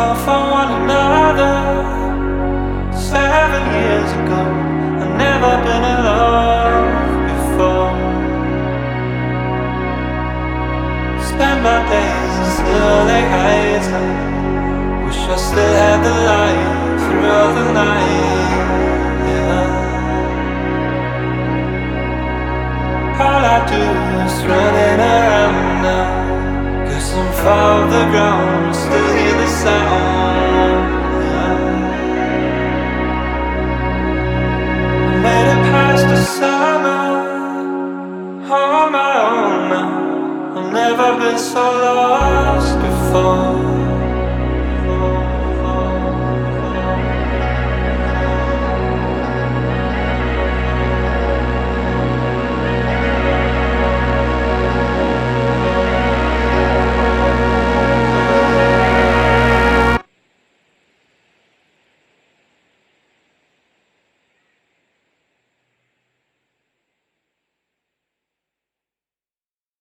fell for one another 7 years ago. I've never been in love before. Spend my days in still late heights. Wish I still had the light throughout the night. Yeah. All I do is running around now. Guess I'm far off the ground, still hear the sound. Yeah. I made it past the summer on my own now. I've never been so lost before.